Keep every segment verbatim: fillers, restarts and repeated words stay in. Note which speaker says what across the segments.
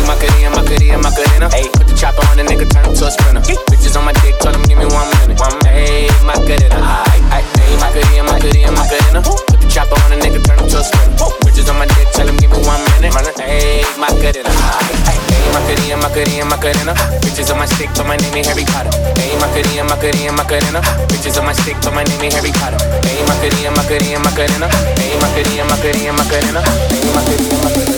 Speaker 1: Macarena, Macarena, Macarena. Ayy, put the chopper on the nigga, turn him to a sprinter. Bitches on my dick, told him give me one minute. Ayy, Macarena, ayy, ayy, Macarena, Macarena, Macarena. Put the chopper on the nigga, turn him to a sprinter. Bitches on my dick, tell him give me one minute. Ayy, Macarena, ayy, ayy, Macarena, Macarena, Macarena. Bitches on my stick, but my name ain't Harry Potter. Ayy, Macarena, Macarena, Macarena. Bitches on my stick, but my name ain't Harry Potter. Ayy, Macarena, Macarena, Macarena. Ayy, Macarena, Macarena, Macarena. Ayy, Macarena, Macarena.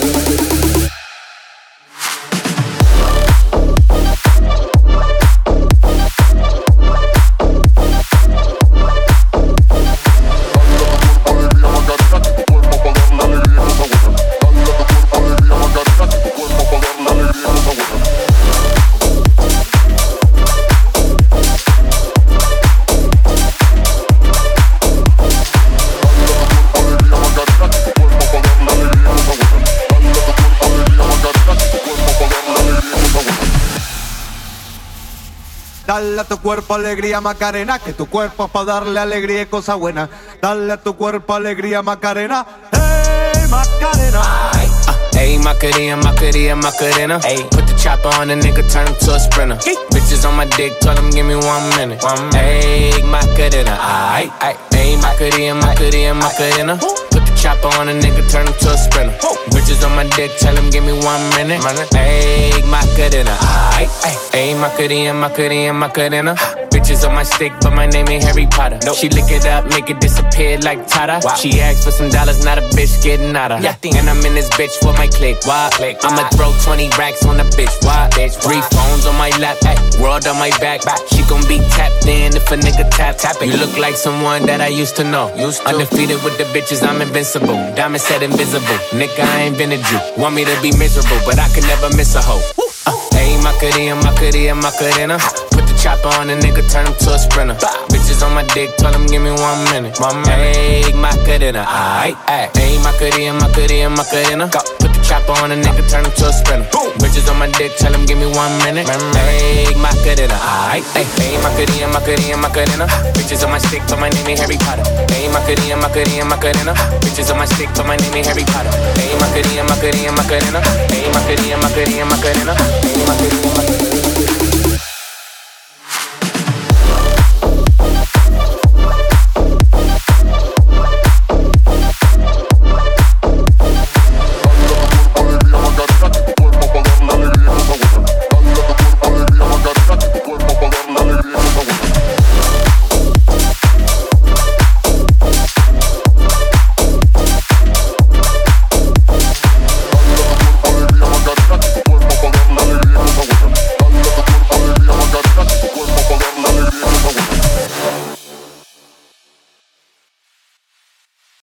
Speaker 2: Dale a tu cuerpo alegría Macarena, que tu cuerpo es pa' darle alegría y cosa buena. Dale a tu cuerpo alegría Macarena, hey Macarena.
Speaker 1: Ayy, Macarena, Macarena, Macarena. Ayy, put the chopper on the nigga, turn him to a sprinter. Bitches on my dick, told him give me one minute. Ayy, Macarena, ayy, ayy, Macarena, Macarena, Macarena. Put the chopper on a nigga, turn him to a sprinter. Bitches on my dick, tell him give me one minute. Ayy, Macarena, ayy, ayy, Macarena, Macarena, Macarena. Bitches on my stick, but my name ain't Harry Potter. Nope. She lick it up, make it disappear like Tata. Wow. She asked for some dollars, not a bitch getting out of. Yeah. And I'm in this bitch for my click. Why? Click. I'ma throw twenty racks on a bitch. Why? Bitch. Three phones on my lap, ay. World on my back. back. She gon' be tapped in if a nigga tap tap it. You look like someone that I used to know. Used to. Undefeated with the bitches, I'm invincible. Diamond said invisible. Nigga, I ain't been a Jew. Want me to be miserable, but I can never miss a hoe. Uh, ayy, Macarena, Macarena, Macarena. Put the chopper on a nigga, turn him to a sprinter. Bitches on my dick, tell him give me one minute. Ayy, Macarena, ayy, ayy, Macarena, Macarena, Macarena. Put the chopper on a nigga, turn him to a sprinter. Bitches on my dick, tell him give me one minute. Ayy, Macarena, ayy, ayy, Macarena, Macarena, Macarena. Bitches on my stick, but my name ain't Harry Potter. Ayy, Macarena, Macarena, Macarena. Bitches on my stick, but my name ain't Harry Potter. Ayy, Macarena, Macarena, Macarena. Ayy, Macarena, Macarena, Macarena. Ayy, Macarena, Macarena.